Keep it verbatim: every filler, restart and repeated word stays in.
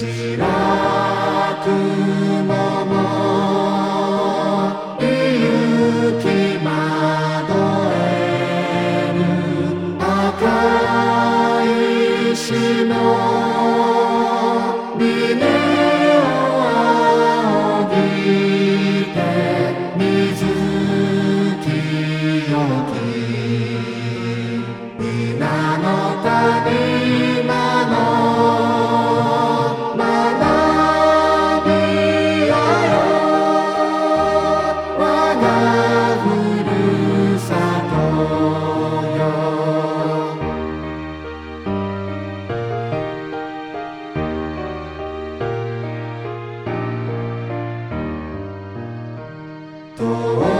白雲も雪まどえる赤い石の峰を仰ぎて水清き皆の谷間の学びやよ我がふるさとよ遠